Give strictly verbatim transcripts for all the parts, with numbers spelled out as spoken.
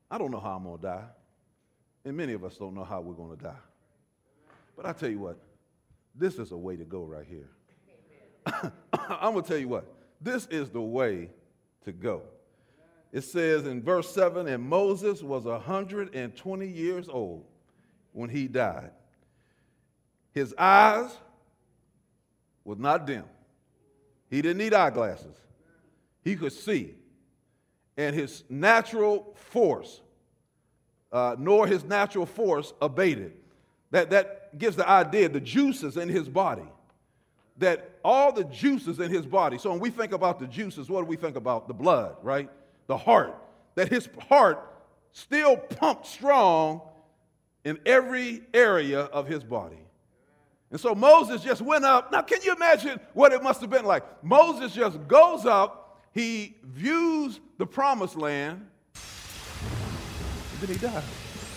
I don't know how I'm going to die, and many of us don't know how we're going to die. But I tell you what, this is a way to go right here. I'm going to tell you what, this is the way to go. It says in verse seven, and Moses was one hundred twenty years old when he died. His eyes was not dim. He didn't need eyeglasses. He could see. And his natural force, uh, nor his natural force abated. That, that gives the idea, the juices in his body, that all the juices in his body, so when we think about the juices, what do we think about? The blood, right? The heart, that his heart still pumped strong in every area of his body. And so Moses just went up. Now, can you imagine what it must have been like? Moses just goes up, he views the promised land, and then he dies.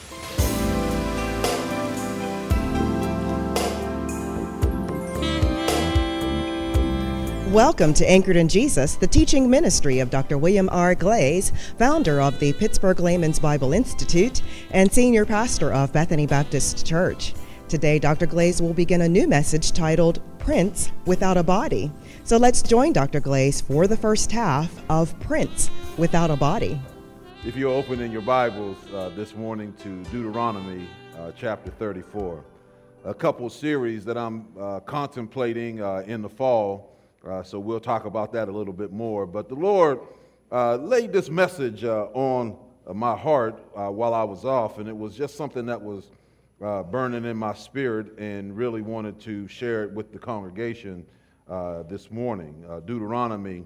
Welcome to Anchored in Jesus, the teaching ministry of Doctor William R. Glaze, founder of the Pittsburgh Layman's Bible Institute and senior pastor of Bethany Baptist Church. Today, Doctor Glaze will begin a new message titled Prince Without a Body. So let's join Doctor Glaze for the first half of Prince Without a Body. If you're opening your Bibles uh, this morning to Deuteronomy uh, chapter thirty-four, a couple series that I'm uh, contemplating uh, in the fall. Uh, so we'll talk about that a little bit more. But the Lord uh, laid this message uh, on uh, my heart uh, while I was off, and it was just something that was uh, burning in my spirit and really wanted to share it with the congregation uh, this morning. Uh, Deuteronomy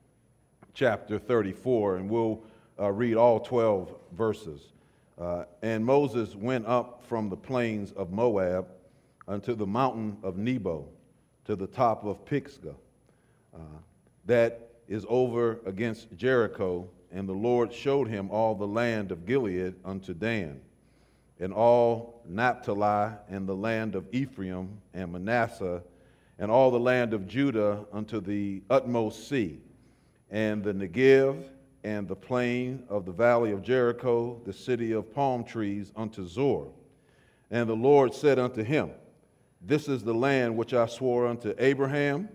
chapter thirty-four, and we'll uh, read all twelve verses. Uh, and Moses went up from the plains of Moab unto the mountain of Nebo, to the top of Pisgah. Uh, that is over against Jericho, and the Lord showed him all the land of Gilead unto Dan, and all Naphtali, and the land of Ephraim and Manasseh, and all the land of Judah unto the utmost sea, and the Negev, and the plain of the valley of Jericho, the city of palm trees, unto Zor. And the Lord said unto him, This is the land which I swore unto Abraham,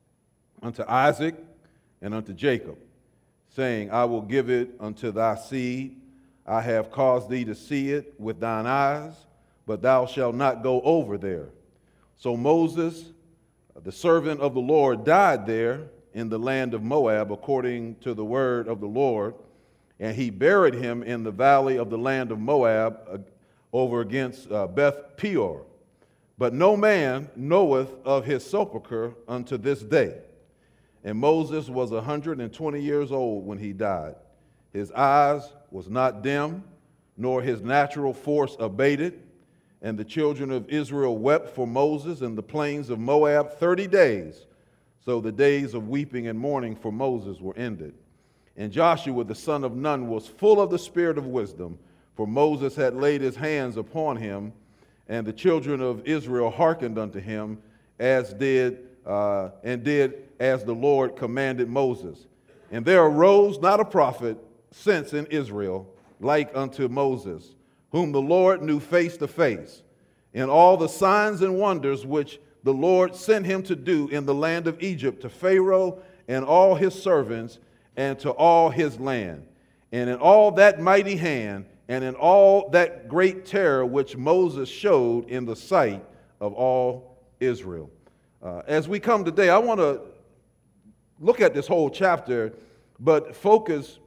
unto Isaac, and unto Jacob, saying, I will give it unto thy seed. I have caused thee to see it with thine eyes, but thou shalt not go over there. So Moses, the servant of the Lord, died there in the land of Moab, according to the word of the Lord, and he buried him in the valley of the land of Moab, uh, over against uh, Beth Peor. But no man knoweth of his sepulchre unto this day. And Moses was one hundred twenty years old when he died. His eyes was not dim, nor his natural force abated. And the children of Israel wept for Moses in the plains of Moab thirty days. So the days of weeping and mourning for Moses were ended. And Joshua the son of Nun was full of the spirit of wisdom, for Moses had laid his hands upon him. And the children of Israel hearkened unto him, as did uh, and did as the Lord commanded Moses. And there arose not a prophet since in Israel like unto Moses, whom the Lord knew face to face, in all the signs and wonders which the Lord sent him to do in the land of Egypt to Pharaoh and all his servants and to all his land, and in all that mighty hand, and in all that great terror which Moses showed in the sight of all Israel. Uh, as we come today, I want to look at this whole chapter, but focus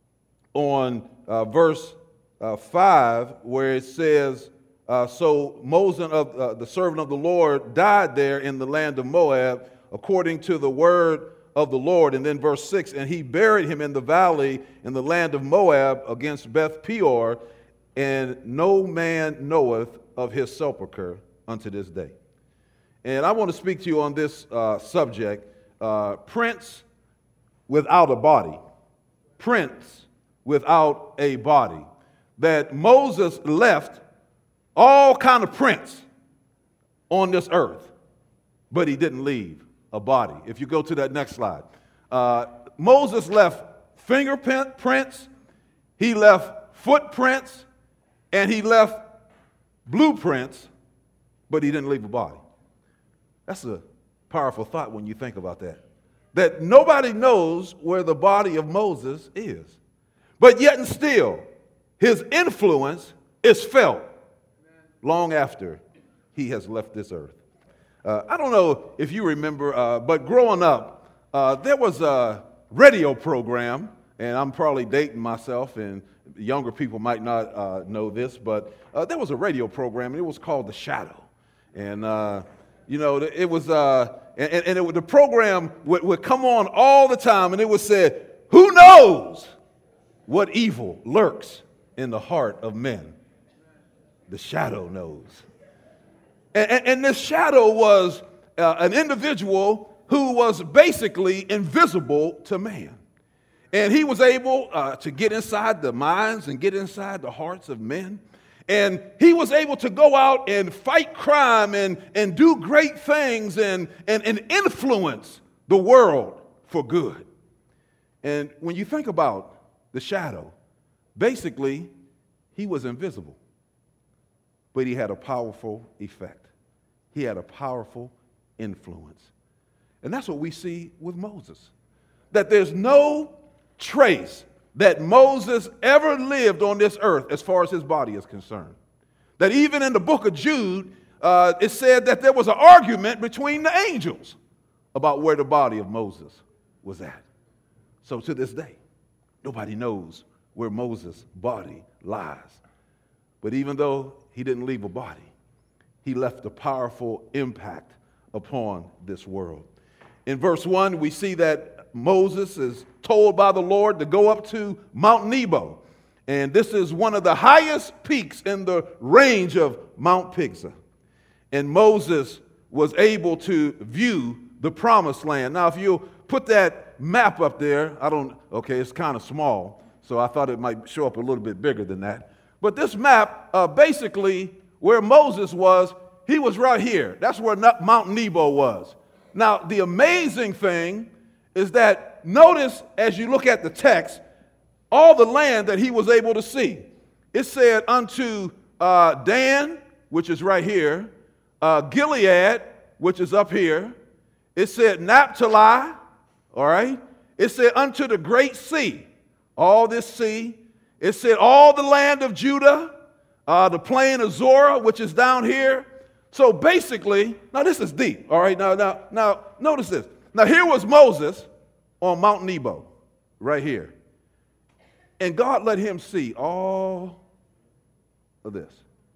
on uh, verse uh, five, where it says, uh, so Moses, of, uh, the servant of the Lord, died there in the land of Moab, according to the word of the Lord. And then verse six, and he buried him in the valley in the land of Moab against Beth Peor, and no man knoweth of his sepulchre unto this day. And I want to speak to you on this uh, subject, uh, Prince without a body. Prince without a body. That Moses left all kind of prints on this earth, but he didn't leave a body. If you go to that next slide. Uh, Moses left fingerprints, he left footprints, and he left blueprints, but he didn't leave a body. That's a powerful thought when you think about that. That nobody knows where the body of Moses is. But yet and still, his influence is felt long after he has left this earth. Uh, I don't know if you remember, uh, but growing up, uh, there was a radio program, and I'm probably dating myself, and younger people might not uh, know this, but uh, there was a radio program, and it was called The Shadow. And, uh, you know, it was, uh, and, and it, the program would, would come on all the time, and it would say, who knows what evil lurks in the heart of men? The shadow knows. And, and, and this shadow was uh, an individual who was basically invisible to man. And he was able uh, to get inside the minds and get inside the hearts of men. And he was able to go out and fight crime and, and do great things and, and, and influence the world for good. And when you think about the shadow, basically, he was invisible, but he had a powerful effect. He had a powerful influence. And that's what we see with Moses, that there's no trace that Moses ever lived on this earth as far as his body is concerned. That even in the book of Jude, uh, it said that there was an argument between the angels about where the body of Moses was at. So to this day, nobody knows where Moses' body lies. But even though he didn't leave a body, he left a powerful impact upon this world. In verse one, we see that Moses is told by the Lord to go up to Mount Nebo. And this is one of the highest peaks in the range of Mount Pisgah. And Moses was able to view the promised land. Now, if you put that map up there, I don't, okay, it's kind of small, so I thought it might show up a little bit bigger than that. But this map, uh, basically, where Moses was, he was right here. That's where Mount Nebo was. Now, the amazing thing is that notice as you look at the text, all the land that he was able to see. It said unto uh, Dan, which is right here, uh, Gilead, which is up here. It said Naphtali, all right. It said unto the great sea, all this sea. It said all the land of Judah, uh, the plain of Zorah, which is down here. So basically, now this is deep, all right. Now, now, now, notice this. Now here was Moses on Mount Nebo, right here. And God let him see all of this.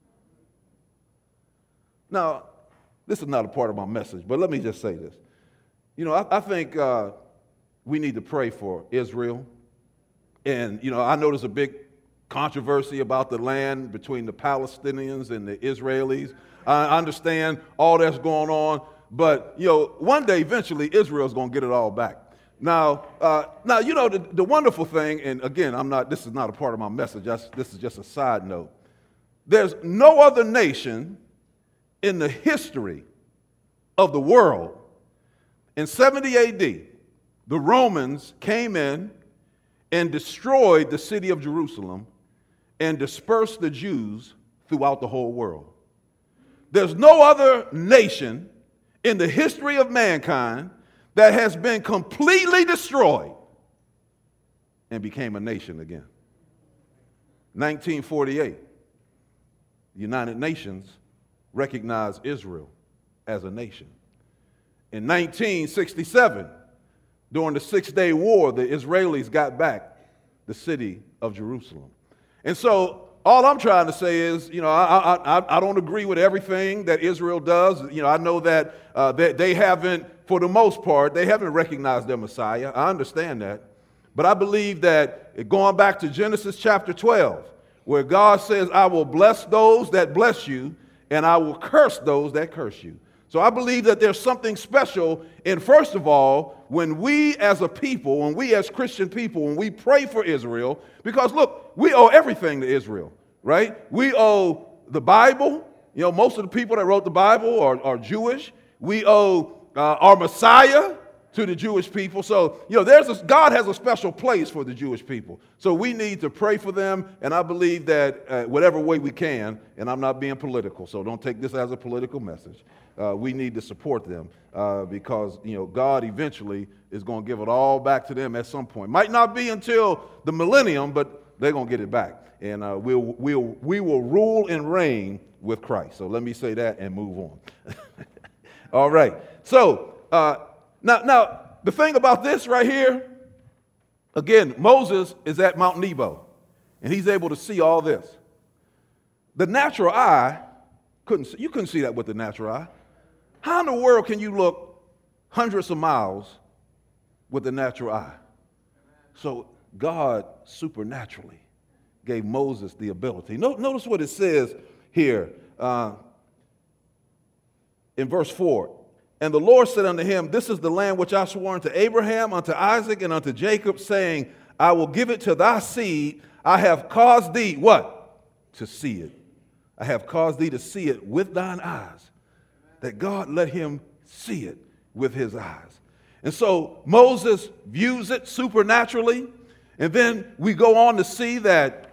Now, this is not a part of my message, but let me just say this. You know, I, I think uh, we need to pray for Israel. And, you know, I know there's a big controversy about the land between the Palestinians and the Israelis. I understand all that's going on. But, you know, one day, eventually, Israel's going to get it all back. Now, uh, now, you know, the, the wonderful thing, and again, I'm not, this is not a part of my message. That's, this is just a side note. There's no other nation in the history of the world. In seventy A D, the Romans came in and destroyed the city of Jerusalem and dispersed the Jews throughout the whole world. There's no other nation in the history of mankind that has been completely destroyed and became a nation again. nineteen forty-eight, the United Nations recognized Israel as a nation. In nineteen sixty-seven, during the Six-Day War, the Israelis got back the city of Jerusalem. And so all I'm trying to say is, you know, I, I, I don't agree with everything that Israel does. You know, I know that uh, they, they haven't, for the most part, they haven't recognized their Messiah. I understand that. But I believe that going back to Genesis chapter twelve, where God says, I will bless those that bless you, and I will curse those that curse you. So I believe that there's something special in, first of all, when we as a people, when we as Christian people, when we pray for Israel, because look, we owe everything to Israel, right? We owe the Bible. You know, most of the people that wrote the Bible are, are Jewish. We owe uh, our Messiah to the Jewish people. So, you know, there's a, God has a special place for the Jewish people. So we need to pray for them, and I believe that uh, whatever way we can, and I'm not being political, so don't take this as a political message. Uh, we need to support them uh, because, you know, God eventually is going to give it all back to them at some point. Might not be until the millennium, but they're going to get it back. And uh, we'll, we'll, we will rule and reign with Christ. So let me say that and move on. All right. So uh, now, now, the thing about this right here, again, Moses is at Mount Nebo, and he's able to see all this. The natural eye couldn't see, you couldn't see that with the natural eye. How in the world can you look hundreds of miles with the natural eye? So God supernaturally gave Moses the ability. Notice what it says here uh, in verse four. And the Lord said unto him, this is the land which I swore unto Abraham, unto Isaac, and unto Jacob, saying, I will give it to thy seed. I have caused thee, what? To see it. I have caused thee to see it with thine eyes. That God let him see it with his eyes. And so Moses views it supernaturally. And then we go on to see that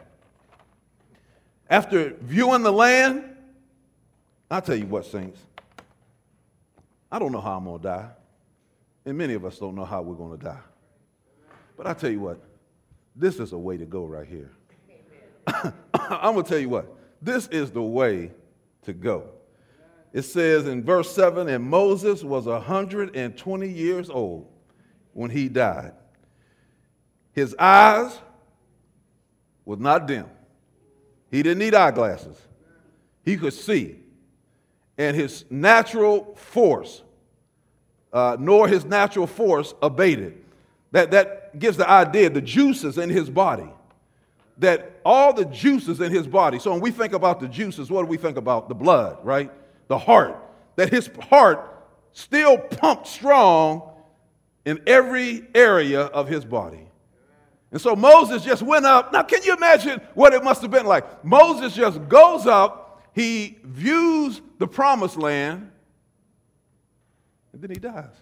after viewing the land, I'll tell you what, saints, I don't know how I'm going to die. And many of us don't know how we're going to die. But I tell you what, this is a way to go right here. I'm going to tell you what, this is the way to go. It says in verse seven, and Moses was one hundred twenty years old when he died. His eyes was not dim. He didn't need eyeglasses. He could see. And his natural force, uh, nor his natural force abated. That, that gives the idea, the juices in his body, that all the juices in his body. So when we think about the juices, what do we think about? The blood, right? The heart. That his heart still pumped strong in every area of his body. And so Moses just went up. Now, can you imagine what it must have been like? Moses just goes up. He views the promised land, and then he dies.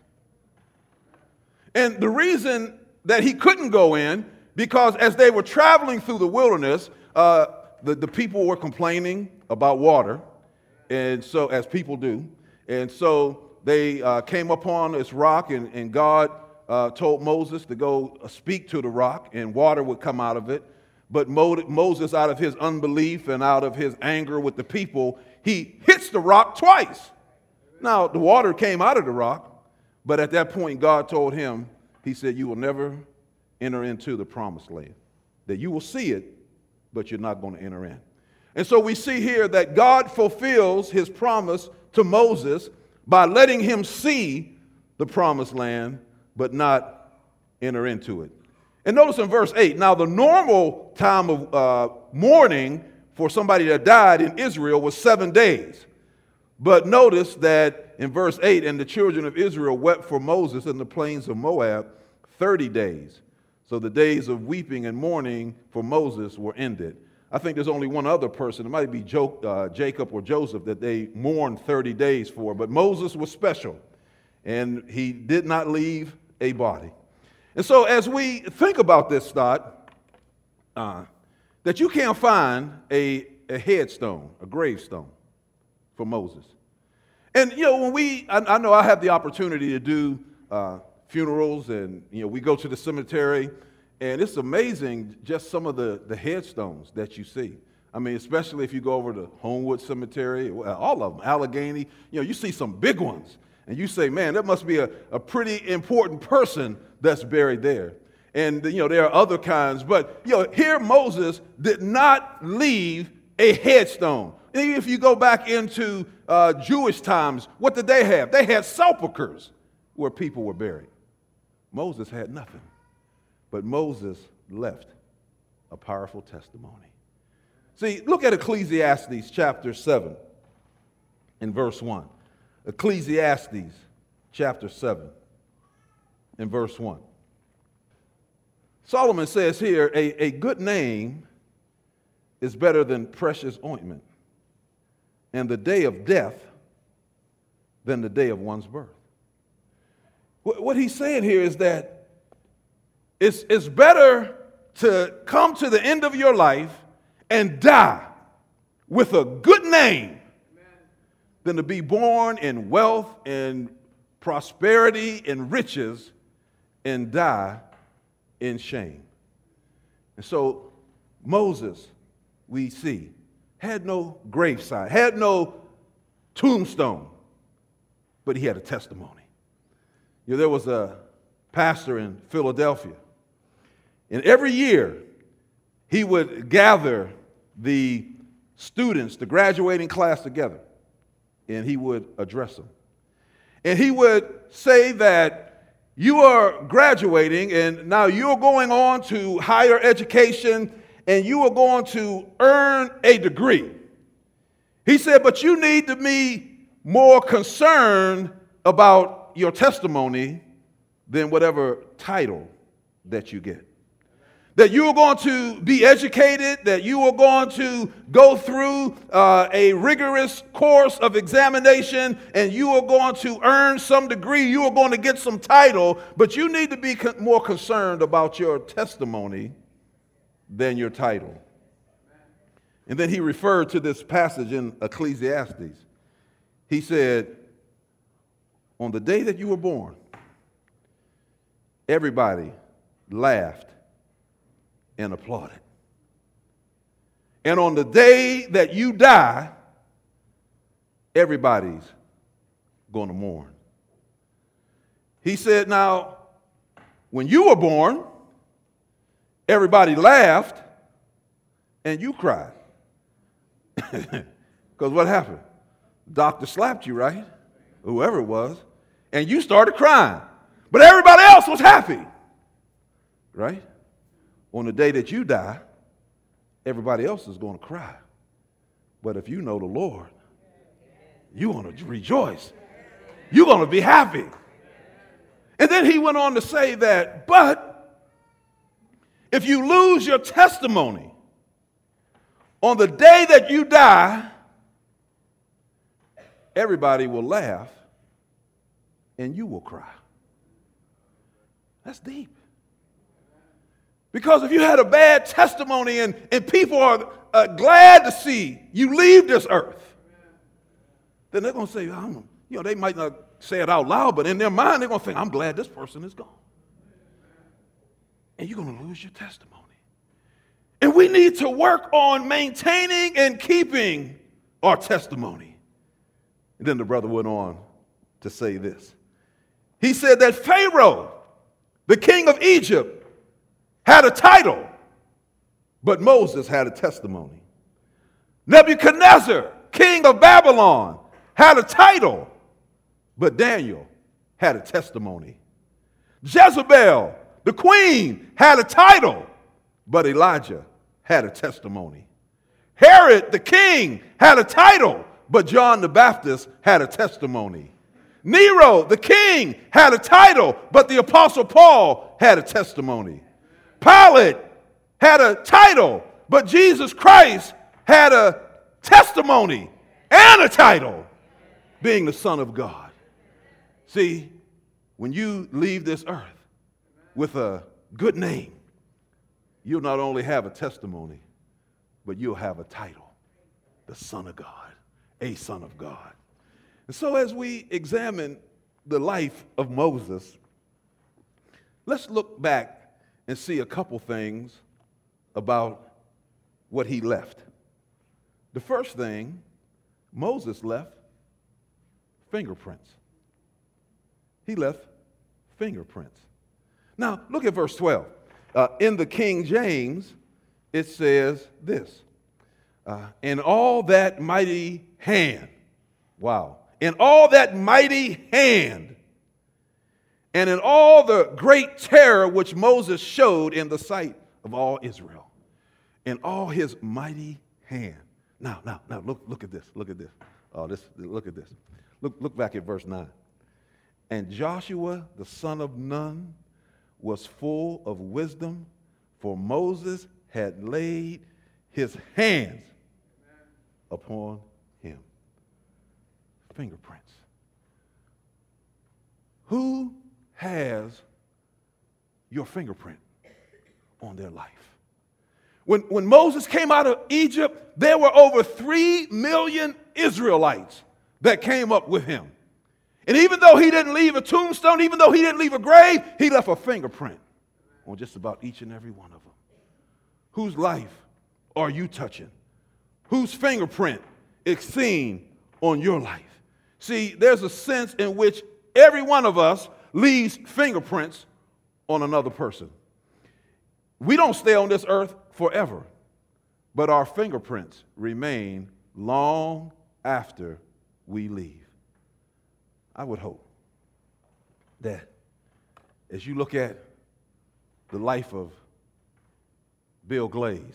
And the reason that he couldn't go in, because as they were traveling through the wilderness, uh, the, the people were complaining about water, and so, as people do. And so they uh, came upon this rock, and, and God uh, told Moses to go speak to the rock, and water would come out of it. But Moses, out of his unbelief and out of his anger with the people, he hits the rock twice. Now, the water came out of the rock, but at that point, God told him, he said, you will never enter into the promised land. That you will see it, but you're not going to enter in. And so we see here that God fulfills his promise to Moses by letting him see the promised land, but not enter into it. And notice in verse eight, now the normal time of uh, mourning for somebody that died in Israel was seven days. But notice that in verse eight, and the children of Israel wept for Moses in the plains of Moab thirty days. So the days of weeping and mourning for Moses were ended. I think there's only one other person, it might be jo- uh, Jacob or Joseph, that they mourned thirty days for. But Moses was special, and he did not leave a body. And so as we think about this thought, uh, that you can't find a, a headstone, a gravestone for Moses. And, you know, when we, I, I know I have the opportunity to do uh, funerals, and, you know, we go to the cemetery, and it's amazing just some of the, the headstones that you see. I mean, especially if you go over to Homewood Cemetery, all of them, Allegheny, you know, you see some big ones. And you say, man, that must be a, a pretty important person that's buried there. And, you know, there are other kinds. But, you know, here Moses did not leave a headstone. Even if you go back into uh, Jewish times, what did they have? They had sepulchers where people were buried. Moses had nothing. But Moses left a powerful testimony. See, look at Ecclesiastes chapter seven and verse one. Ecclesiastes chapter seven and verse one. Solomon says here, a, a good name is better than precious ointment, and the day of death than the day of one's birth. What he's saying here is that it's, it's better to come to the end of your life and die with a good name than to be born in wealth and prosperity and riches and die in shame. And so Moses, we see, had no graveside, had no tombstone, but he had a testimony. You know, there was a pastor in Philadelphia, and every year he would gather the students, the graduating class together, and he would address them. And he would say that you are graduating, and now you're going on to higher education, and you are going to earn a degree. He said, but you need to be more concerned about your testimony than whatever title that you get. That you are going to be educated, that you are going to go through uh, a rigorous course of examination, and you are going to earn some degree, you are going to get some title, but you need to be con- more concerned about your testimony than your title. And then he referred to this passage in Ecclesiastes. He said, on the day that you were born, everybody laughed and applauded. And on the day that you die, everybody's going to mourn. He said, now, when you were born, everybody laughed and you cried. Because what happened? Doctor slapped you, right? Whoever it was. And you started crying. But everybody else was happy. Right? On the day that you die, everybody else is going to cry. But if you know the Lord, you're going to rejoice. You're going to be happy. And then he went on to say that, but if you lose your testimony on the day that you die, everybody will laugh and you will cry. That's deep. Because if you had a bad testimony and, and people are uh, glad to see you leave this earth, then they're going to say, I'm, you know, they might not say it out loud, but in their mind, they're going to think, I'm glad this person is gone. And you're going to lose your testimony. And we need to work on maintaining and keeping our testimony. And then the brother went on to say this. He said that Pharaoh, the king of Egypt, had a title, but Moses had a testimony. Nebuchadnezzar, king of Babylon, had a title, but Daniel had a testimony. Jezebel, the queen, had a title, but Elijah had a testimony. Herod, the king, had a title, but John the Baptist had a testimony. Nero, the king, had a title, but the apostle Paul had a testimony. Pilate had a title, but Jesus Christ had a testimony and a title, being the Son of God. See, when you leave this earth with a good name, you'll not only have a testimony, but you'll have a title, the Son of God, a Son of God. And so as we examine the life of Moses, let's look back and see a couple things about what he left. The first thing, Moses left fingerprints. He left fingerprints. Now, look at verse twelve. Uh, in the King James, it says this, uh, in all that mighty hand, wow, in all that mighty hand, and in all the great terror which Moses showed in the sight of all Israel, in all his mighty hand. Now, now, now, look, look at this, look at this. Oh, this, look at this. Look, look back at verse nine. And Joshua, the son of Nun, was full of wisdom, for Moses had laid his hands upon him. Fingerprints. Who has your fingerprint on their life. When, when Moses came out of Egypt, there were over three million Israelites that came up with him. And even though he didn't leave a tombstone, even though he didn't leave a grave, he left a fingerprint on just about each and every one of them. Whose life are you touching? Whose fingerprint is seen on your life? See, there's a sense in which every one of us leaves fingerprints on another person. We don't stay on this earth forever, but our fingerprints remain long after we leave. I would hope that as you look at the life of Bill Glaze,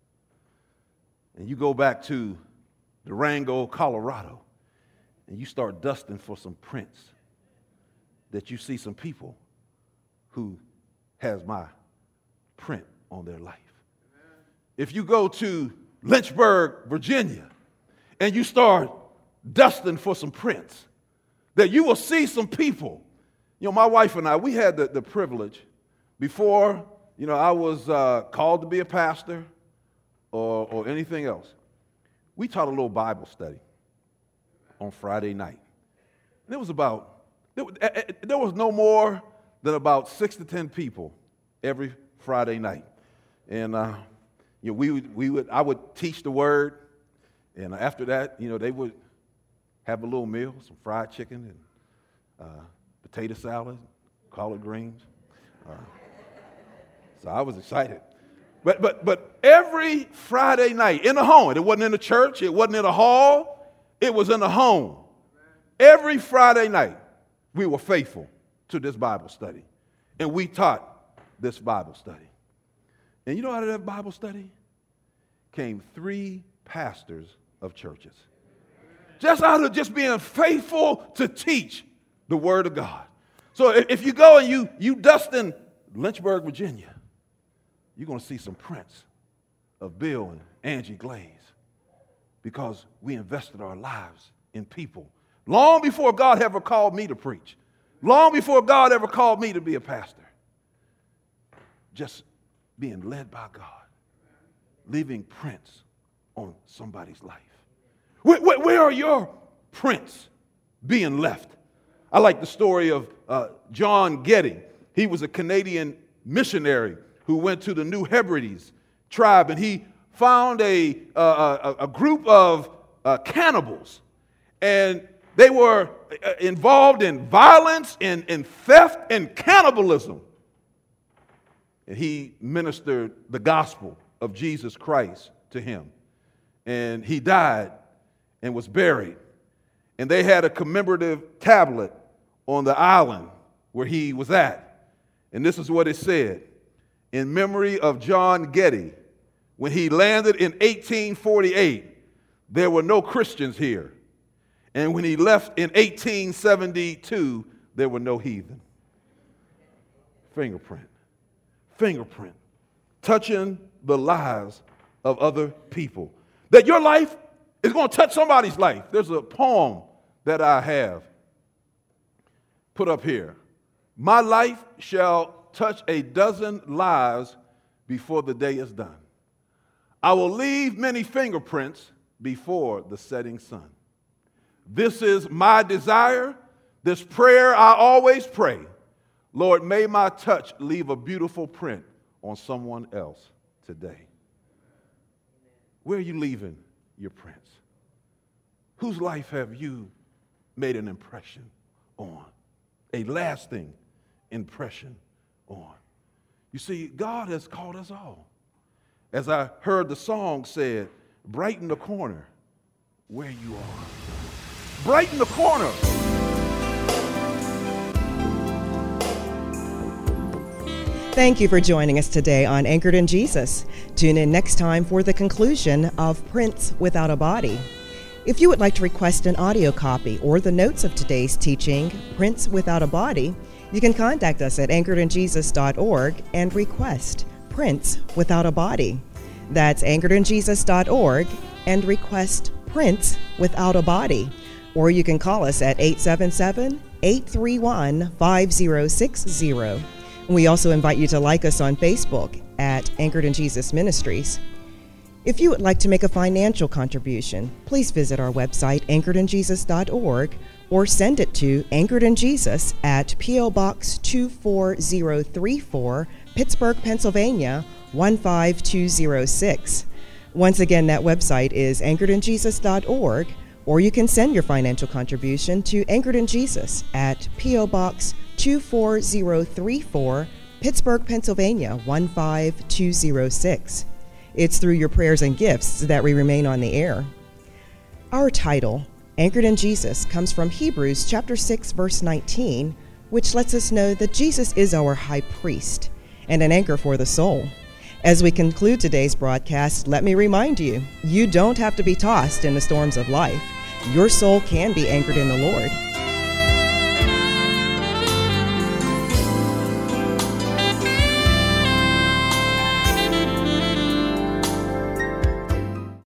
and you go back to Durango, Colorado, and you start dusting for some prints, that you see some people who has my print on their life. If you go to Lynchburg, Virginia, and you start dusting for some prints, that you will see some people. You know, my wife and I, we had the, the privilege before, you know, I was uh, called to be a pastor or, or anything else. We taught a little Bible study on Friday night. And it was about, there was, there was no more than about six to ten people every Friday night. And, uh, you know, we would, we would, I would teach the word, and after that, you know, they would have a little meal, some fried chicken and uh, potato salad, collard greens. Uh, so I was excited. But but but every Friday night in the home, it wasn't in the church, it wasn't in a hall, it was in the home. Every Friday night, we were faithful to this Bible study. And we taught this Bible study. And you know, out of that Bible study came three pastors of churches. Just out of just being faithful to teach the Word of God. So if you go and you, you dust in Lynchburg, Virginia, you're going to see some prints of Bill and Angie Glaze, because we invested our lives in people long before God ever called me to preach, long before God ever called me to be a pastor. Just being led by God, leaving prints on somebody's life. Where, where, where are your prints being left? I like the story of uh, John Getty. He was a Canadian missionary who went to the New Hebrides tribe, and he found a, uh, a, a group of uh, cannibals, and they were involved in violence and, and theft and cannibalism. And he ministered the gospel of Jesus Christ to him, and he died and was buried. And they had a commemorative tablet on the island where he was at. And this is what it said: in memory of John Getty, when he landed in eighteen forty-eight, there were no Christians here. And when he left in eighteen seventy-two, there were no heathen. Fingerprint. Fingerprint. Touching the lives of other people. That your life is going to touch somebody's life. There's a poem that I have put up here. My life shall touch a dozen lives before the day is done. I will leave many fingerprints before the setting sun. This is my desire, this prayer I always pray. Lord, may my touch leave a beautiful print on someone else today. Where are you leaving your prints? Whose life have you made an impression on? A lasting impression on? You see, God has called us all. As I heard the song said, brighten the corner where you are. Brighten the corner. Thank you for joining us today on Anchored in Jesus. Tune in next time for the conclusion of Prints Without a Body. If you would like to request an audio copy or the notes of today's teaching, Prints Without a Body, you can contact us at anchored in jesus dot org and request Prints Without a Body. That's anchored in jesus dot org and request Prints Without a Body. Or you can call us at eight seven seven, eight three one, five zero six zero. We also invite you to like us on Facebook at Anchored in Jesus Ministries. If you would like to make a financial contribution, please visit our website, anchored in jesus dot org, or send it to Anchored in Jesus at P O Box two four zero three four, Pittsburgh, Pennsylvania one five two zero six. Once again, that website is anchored in jesus dot org, or you can send your financial contribution to Anchored in Jesus at P O Box two four zero three four, Pittsburgh, Pennsylvania one five two zero six. It's through your prayers and gifts that we remain on the air. Our title, Anchored in Jesus, comes from Hebrews chapter six, verse nineteen, which lets us know that Jesus is our high priest and an anchor for the soul. As we conclude today's broadcast, let me remind you, you don't have to be tossed in the storms of life. Your soul can be anchored in the Lord.